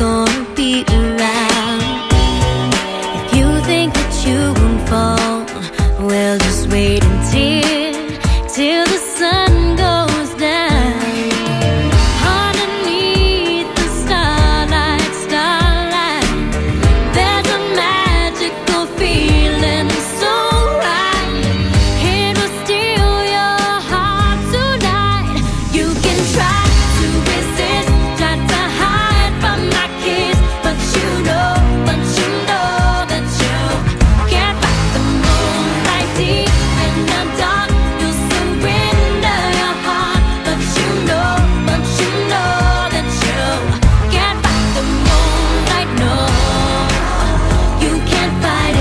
gonna be around. If you think that you won't fall, well, just wait till the sun goes down. Underneath the starlight, there's a magical feeling so right. It will steal your heart tonight. You can try to resist, try to hide from my kiss, but you know that you can't fight the moonlight deep in the dark. You'll surrender your heart, but you know that you can't fight the moonlight. No, you can't fight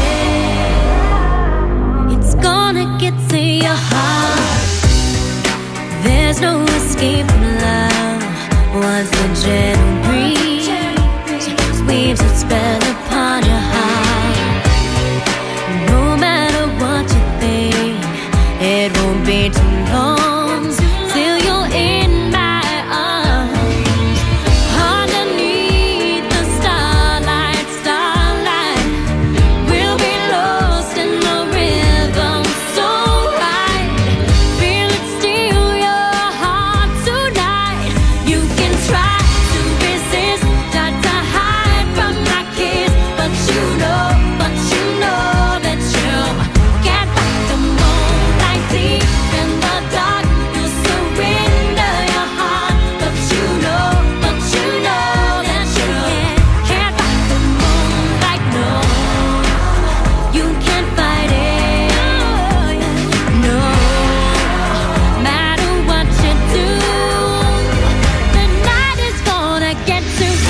it. It's gonna get to your heart. There's no escape from love. Once the gentle breeze weaves its spell upon your heart, no matter what you think, it won't be too long till you're in my arms. Underneath the starlight, we'll be lost in the rhythm so right. Feel it steal your heart tonight. You can try to resist, try to hide from my kiss, but you know that you can't fight the moonlight deep in the dark. You surrender your heart, but you know that you can't fight the moonlight. No, you can't fight it. No matter what you do, the night is gonna get to you.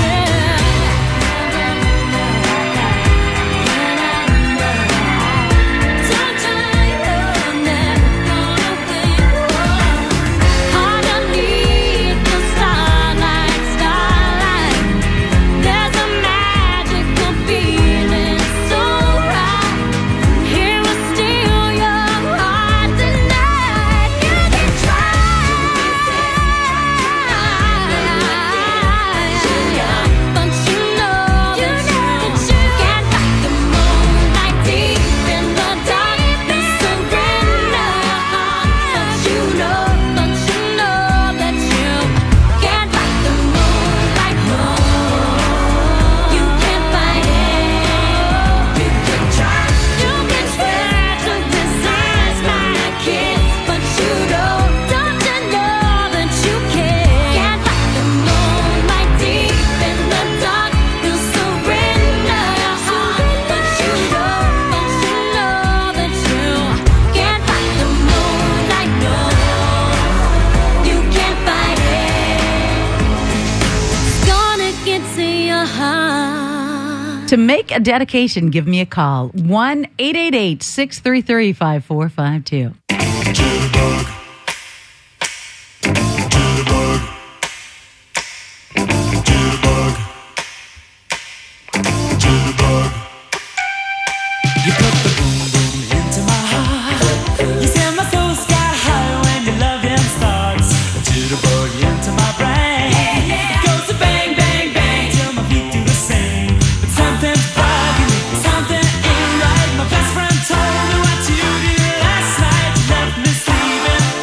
Underneath the starlight, there's a magical feeling so right. Here will steal your heart tonight. You can try, but you know that you can't fight the moonlight deep in the dark. You surrender your heart, but you know that you can't fight the moonlight. No, you can't fight it. You can try to resist my kiss, but you don't you know that you can't fight the moonlight deep in the dark. You surrender your heart, but you know that you can't fight the moonlight. No, you can't fight it. It's gonna get to your heart. To make a dedication, give me a call. 1-888-633-5452. Jitterbug. Jitterbug. Jitterbug. Jitterbug. You put the boom boom into my heart. You send my soul sky high when your loving starts. Jitterbug into my brain. It goes to bang bang bang till my feet do the same. But something's bugging me, something ain't right. My best friend told me what you did last night. You left me sleeping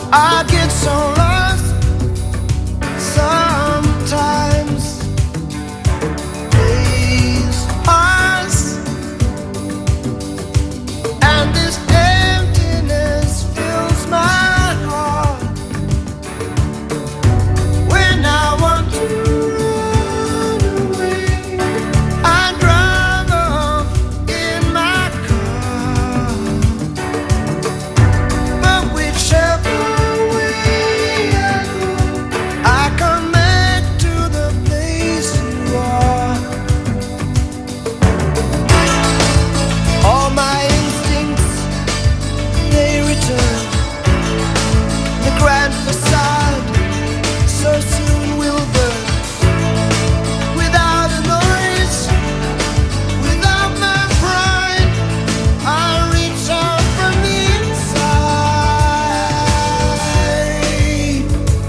I get so lost sometimes. Days pass, and this emptiness fills my heart. When I want to run away, I drive off in my car. But whichever way I go, I come back to the place you are. All my instincts, they return. The grand facade so soon will burn. Without a noise, without my pride, I reach out from the inside.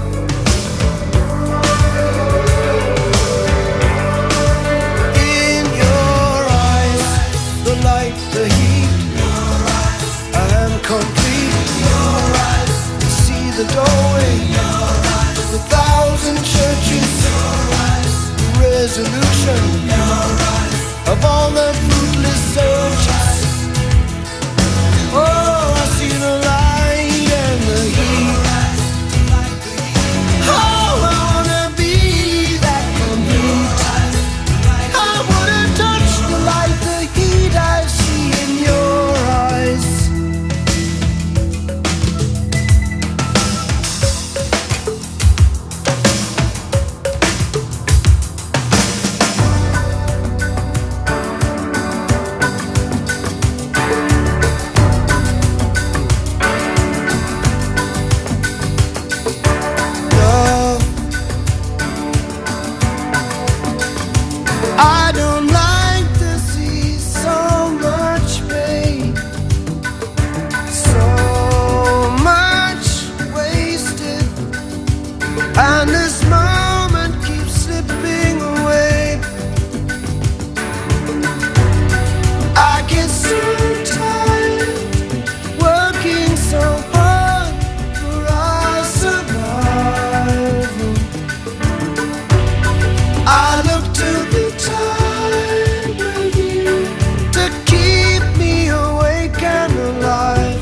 In your eyes, the light, the heat. I am complete. See the doorway. The thousand churches. Resolution of all the fruitless searches. Oh, I see the light and the heat. Oh, I wanna be that complete. I wanna touch the light, the heat I see in your eyes. Love, I don't like to see so much pain, so much wasted, and this moment keeps slipping away. I get so tired working so hard for our survival. I look to the time with you to keep me awake and alive.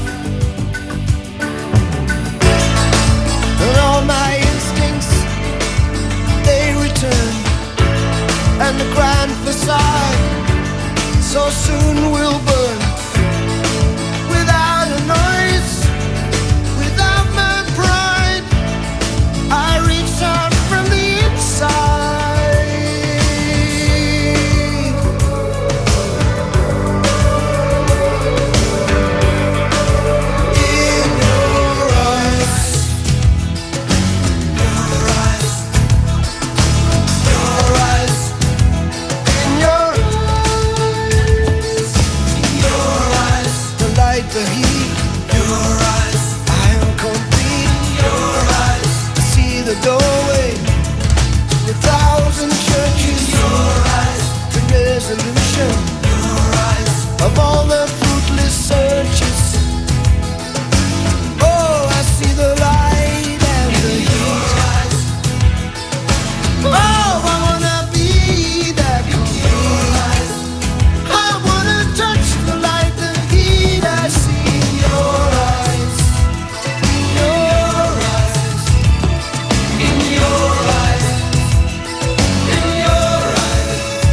And all my instincts, they return. And the grand facade so soon will burn. Without a noise, without my pride, I reach out from the inside. In your eyes, your eyes, in your eyes, the light, the heat. Your eyes, I am complete. Your eyes, see the doorway, the thousand churches. Your eyes, the resolution. Your eyes, of all the fruitless searches. Oh, I see the light and the heat. Oh, I wanna be that complete. I wanna touch the light, the heat I see in your eyes. In your eyes. In your eyes. In your eyes.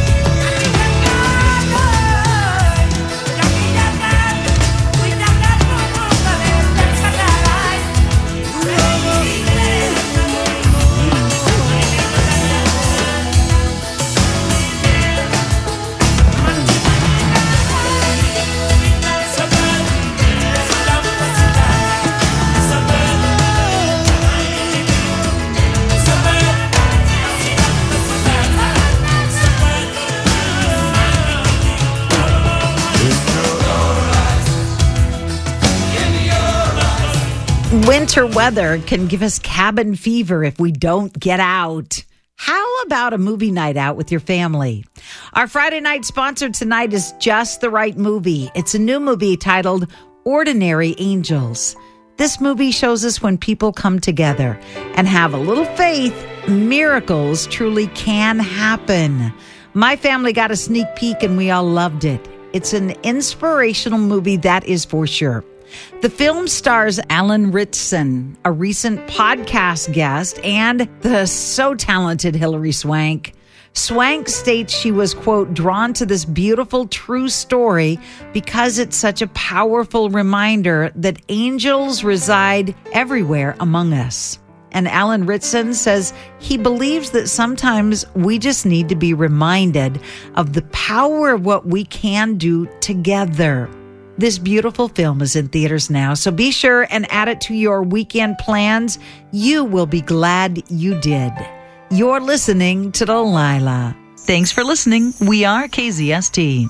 Winter weather can give us cabin fever if we don't get out. How about a movie night out with your family? Our Friday night sponsor tonight is Just the Right Movie. It's a new movie titled Ordinary Angels. This movie shows us when people come together and have a little faith, miracles truly can happen. My family got a sneak peek and we all loved it. It's an inspirational movie, that is for sure. The film stars Alan Ritchson, a recent podcast guest, and the so talented Hilary Swank. Swank states she was, quote, drawn to this beautiful, true story because it's such a powerful reminder that angels reside everywhere among us. And Alan Ritchson says he believes that sometimes we just need to be reminded of the power of what we can do together. This beautiful film is in theaters now, so be sure and add it to your weekend plans. You will be glad you did. You're listening to Delilah. Thanks for listening. We are KZST.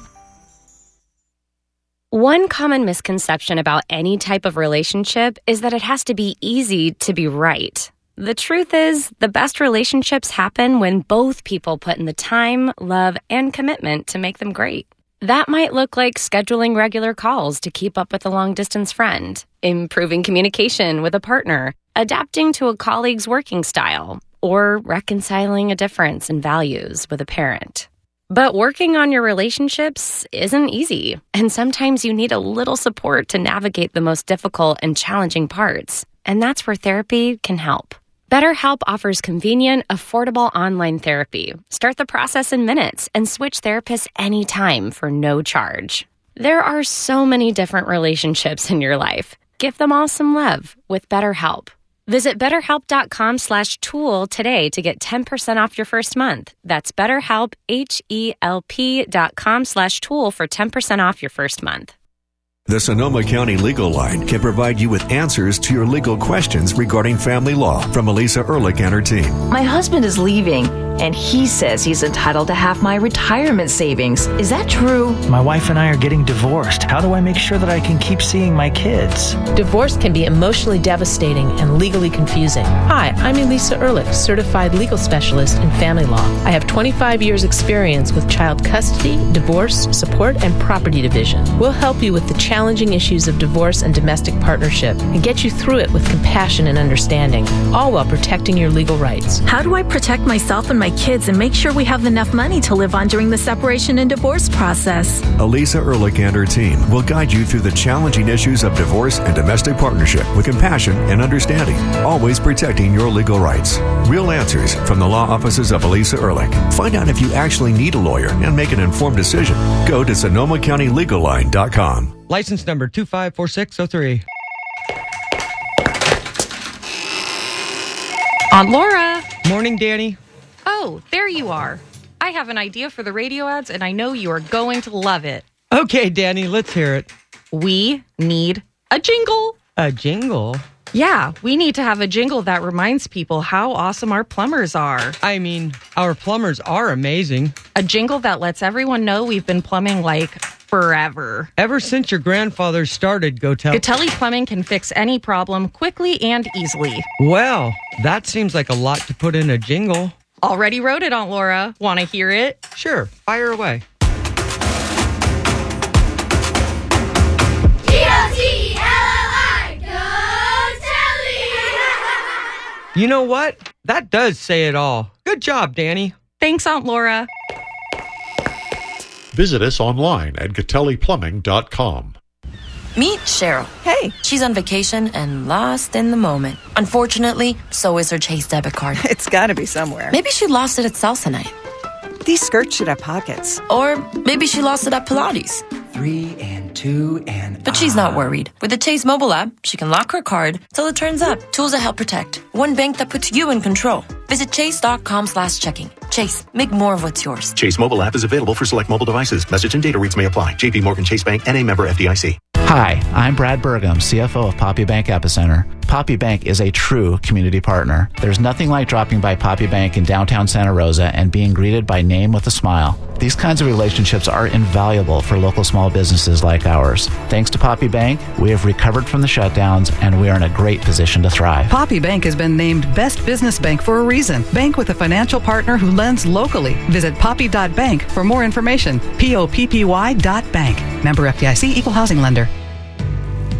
One common misconception about any type of relationship is that it has to be easy to be right. The truth is, the best relationships happen when both people put in the time, love, and commitment to make them great. That might look like scheduling regular calls to keep up with a long-distance friend, improving communication with a partner, adapting to a colleague's working style, or reconciling a difference in values with a parent. But working on your relationships isn't easy, and sometimes you need a little support to navigate the most difficult and challenging parts, and that's where therapy can help. BetterHelp offers convenient, affordable online therapy. Start the process in minutes and switch therapists anytime for no charge. There are so many different relationships in your life. Give them all some love with BetterHelp. Visit BetterHelp.com/tool today to get 10% off your first month. That's BetterHelp, HELP.com/tool for 10% off your first month. The Sonoma County Legal Line can provide you with answers to your legal questions regarding family law from Elisa Ehrlich and her team. My husband is leaving, and he says he's entitled to half my retirement savings. Is that true? My wife and I are getting divorced. How do I make sure that I can keep seeing my kids? Divorce can be emotionally devastating and legally confusing. Hi, I'm Elisa Ehrlich, certified legal specialist in family law. I have 25 years experience with child custody, divorce, support, and property division. We'll help you with the challenging issues of divorce and domestic partnership and get you through it with compassion and understanding, all while protecting your legal rights. How do I protect myself and my kids and make sure we have enough money to live on during the separation and divorce process? Elisa Ehrlich and her team will guide you through the challenging issues of divorce and domestic partnership with compassion and understanding, always protecting your legal rights. Real answers from the law offices of Elisa Ehrlich. Find out if you actually need a lawyer and make an informed decision. Go to SonomaCountyLegalLine.com. License number 254603. Aunt Laura. Morning, Danny. Oh, there you are. I have an idea for the radio ads, and I know you are going to love it. Okay, Danny, let's hear it. We need a jingle. A jingle? Yeah, we need to have a jingle that reminds people how awesome our plumbers are. I mean, our plumbers are amazing. A jingle that lets everyone know we've been plumbing like forever. Ever since your grandfather started Gatelli Plumbing can fix any problem quickly and easily. Well, that seems like a lot to put in a jingle. Already wrote it, Aunt Laura. Want to hear it? Sure, fire away. You know what? That does say it all. Good job, Danny. Thanks, Aunt Laura. Visit us online at GatelliPlumbing.com. Meet Cheryl. Hey. She's on vacation and lost in the moment. Unfortunately, so is her Chase debit card. It's got to be somewhere. Maybe she lost it at salsa night. These skirts should have pockets. Or maybe she lost it at Pilates. 3 and 2 and... But she's not worried. With the Chase mobile app, she can lock her card till it turns up. Tools that help protect. One bank that puts you in control. Visit chase.com/checking. Chase, make more of what's yours. Chase mobile app is available for select mobile devices. Message and data rates may apply. JP Morgan Chase Bank, N.A. member FDIC. Hi, I'm Brad Burgum, CFO of Poppy Bank Epicenter. Poppy Bank is a true community partner. There's nothing like dropping by Poppy Bank in downtown Santa Rosa and being greeted by name with a smile. These kinds of relationships are invaluable for local small businesses like ours. Thanks to Poppy Bank, we have recovered from the shutdowns and we are in a great position to thrive. Poppy Bank has been named Best Business Bank for a reason. Bank with a financial partner who lends locally. Visit poppy.bank for more information. POPPY.bank. Member FDIC, Equal Housing Lender.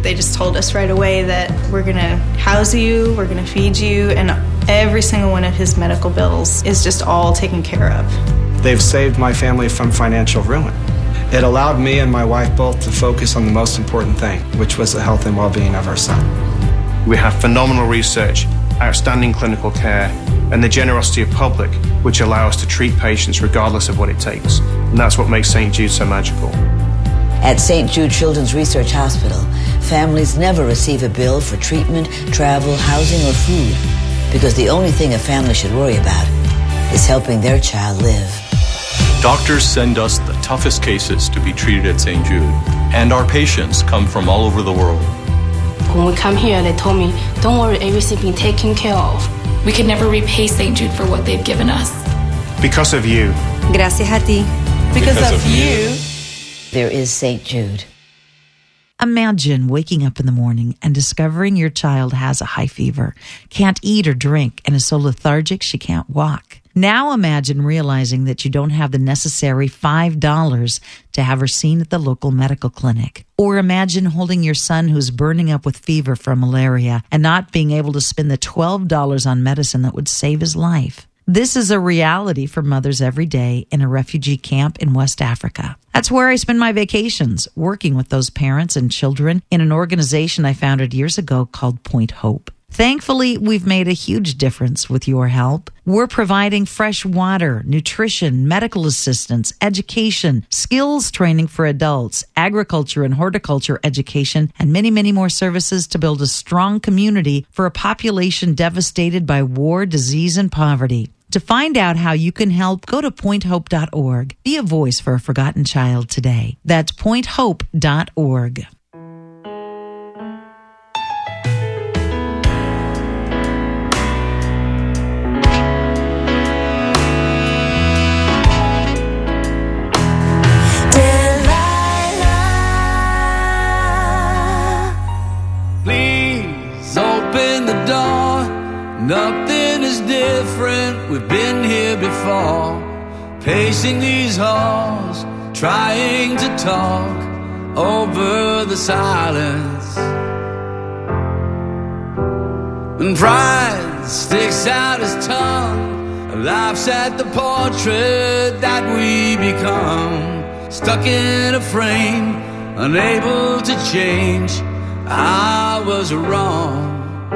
They just told us right away that we're going to house you, we're going to feed you, and every single one of his medical bills is just all taken care of. They've saved my family from financial ruin. It allowed me and my wife both to focus on the most important thing, which was the health and well-being of our son. We have phenomenal research, outstanding clinical care, and the generosity of public, which allow us to treat patients regardless of what it takes. And that's what makes St. Jude so magical. At St. Jude Children's Research Hospital, families never receive a bill for treatment, travel, housing, or food, because the only thing a family should worry about is helping their child live. Doctors send us the toughest cases to be treated at St. Jude, and our patients come from all over the world. When we come here, they told me, don't worry, everything's being taken care of. We could never repay St. Jude for what they've given us. Because of you. Gracias a ti. Because of you. There is St. Jude. Imagine waking up in the morning and discovering your child has a high fever, can't eat or drink, and is so lethargic she can't walk. Now imagine realizing that you don't have the necessary $5 to have her seen at the local medical clinic. Or imagine holding your son who's burning up with fever from malaria and not being able to spend the $12 on medicine that would save his life. This is a reality for mothers every day in a refugee camp in West Africa. That's where I spend my vacations, working with those parents and children in an organization I founded years ago called Point Hope. Thankfully, we've made a huge difference with your help. We're providing fresh water, nutrition, medical assistance, education, skills training for adults, agriculture and horticulture education, and many, many more services to build a strong community for a population devastated by war, disease, and poverty. To find out how you can help, go to pointhope.org. Be a voice for a forgotten child today. That's pointhope.org. Please open the door. Nothing is different. We've been here before. Pacing these halls, trying to talk over the silence. When pride sticks out his tongue, laughs at the portrait that we become. Stuck in a frame, unable to change. I was wrong.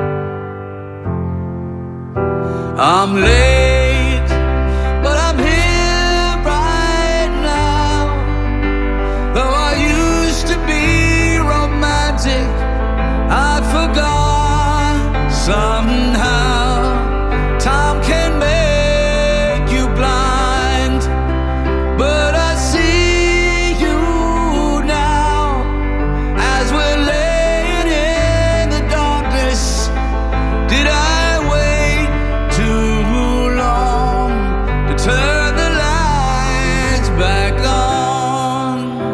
I'm late, but I'm here right now. Though I used to be romantic, I forgot somehow. Time can make you blind, but I see you now as we're laying in the darkness. Did I wait too long to turn the lights back on?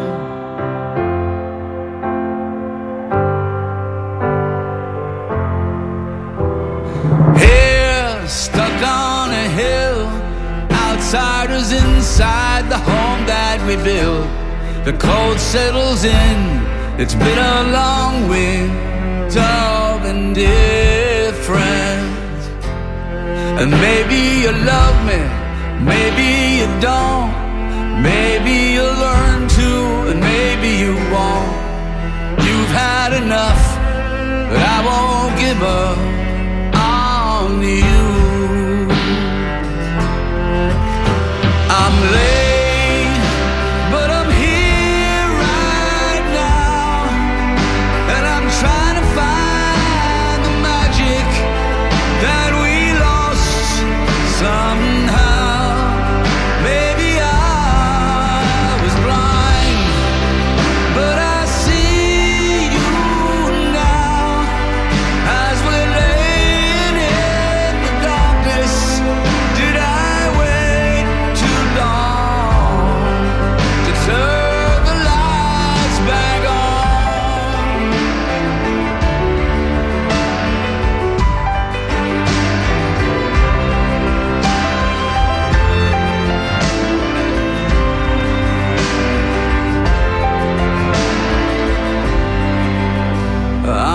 Here, stuck on a hill, outsiders inside the home that we built. The cold settles in, it's been a long winter of indifference. And maybe you love me, maybe you don't. Maybe you'll learn to, and maybe you won't. You've had enough, but I won't give up on you. I'm late, but I'm here right now. And I'm trying to find the magic that we lost somehow. Maybe I was blind, but I see you now as we're laying in the darkness. Did I wait too long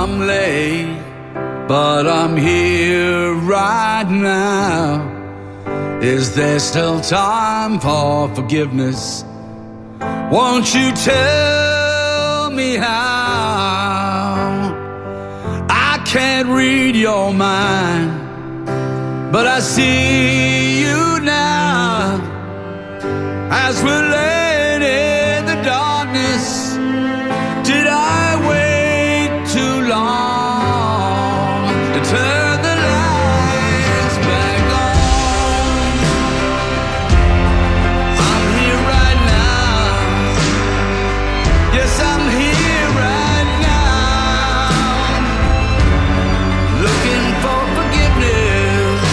I'm late, but I'm here right now. Is there still time for forgiveness? Won't you tell me how? I can't read your mind, but I see you now. As we're laying in the darkness, did I wait too long to turn the lights back on? I'm here right now. Yes, I'm here right now, looking for forgiveness.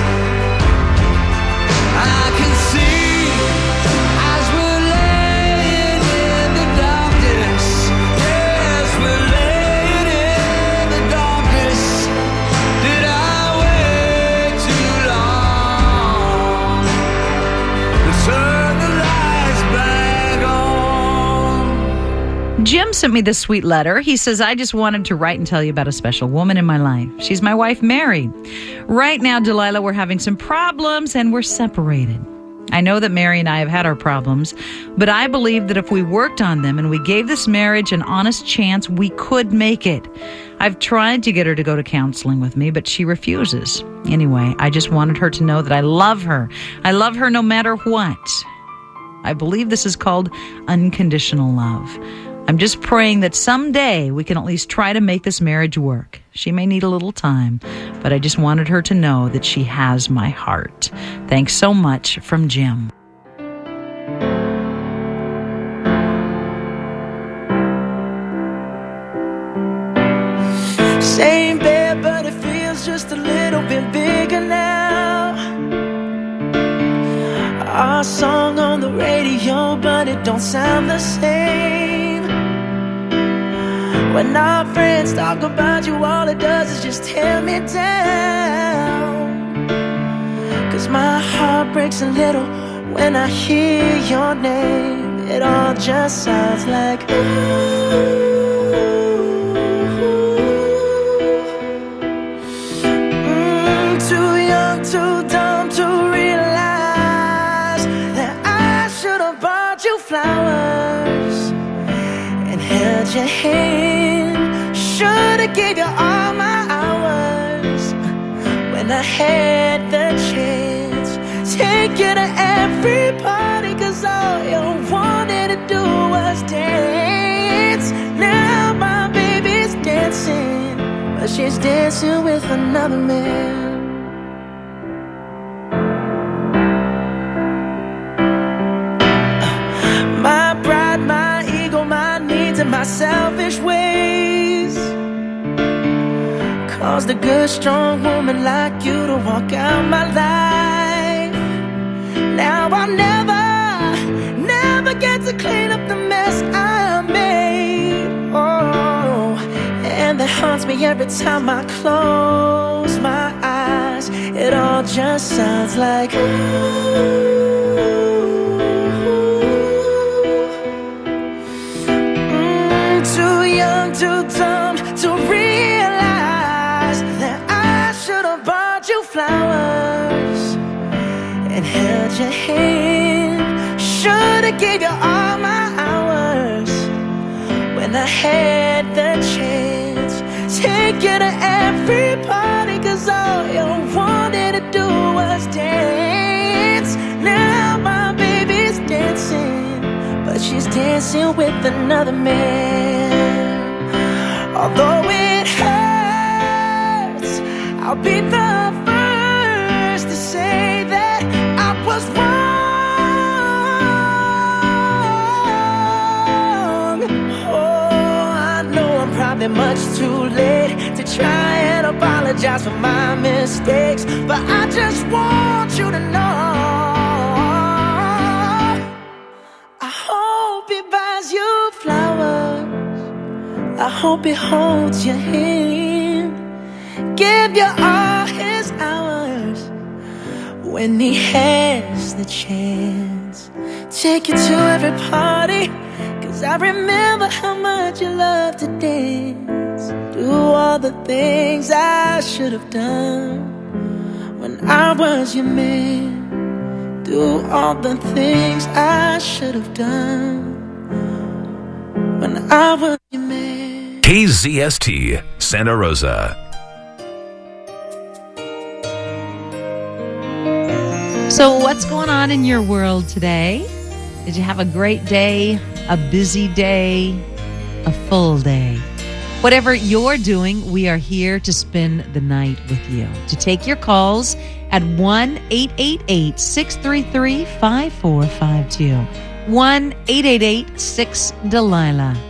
I can see as we're laying in the darkness. Yes, we're laying in the darkness. Did I wait too long to turn the lights back on? Jim sent me this sweet letter. He says, I just wanted to write and tell you about a special woman in my life. She's my wife, Mary. Right now, Delilah, we're having some problems and we're separated. I know that Mary and I have had our problems, but I believe that if we worked on them and we gave this marriage an honest chance, we could make it. I've tried to get her to go to counseling with me, but she refuses. Anyway, I just wanted her to know that I love her. I love her no matter what. I believe this is called unconditional love. I'm just praying that someday we can at least try to make this marriage work. She may need a little time, but I just wanted her to know that she has my heart. Thanks so much, from Jim. Same bed, but it feels just a little bit bigger now. Our song on the radio, but it don't sound the same. When our friends talk about you, all it does is just tear me down. 'Cause my heart breaks a little when I hear your name. It all just sounds like ooh. Too young, too dumb to realize that I should have bought you flowers and held your hand. Should've gave you all my hours when I had the chance. Take you to every party, 'cause all you wanted to do was dance. Now my baby's dancing, but she's dancing with another man. My pride, my ego, my needs, and my selfish ways caused a good, strong woman like you to walk out my life. Now I'll never get to clean up the mess I made. Oh, and that haunts me every time I close my eyes. It all just sounds like ooh. Too young, too dumb to realize that I should have bought you flowers and held your hand. Should have gave you all my hours when I had the chance. Take you to every party, 'cause all you wanted to do was dance. Now my baby's dancing, but she's dancing with another man. Although it hurts, I'll be the first to say that I was wrong. Oh, I know I'm probably much too late to try and apologize for my mistakes, but I just want you to know I hope he buys you flowers. I hope he holds your hand, give you all his hours when he has the chance. Take you to every party, 'cause I remember how much you love to dance. Do the things I should have done when I was your man. Do all the things I should have done when I was your man. KZST, Santa Rosa. So what's going on in your world today? Did you have a great day, a busy day, a full day? Whatever you're doing, we are here to spend the night with you. To take your calls at 1-888-633-5452. 1-888-6-DELILA.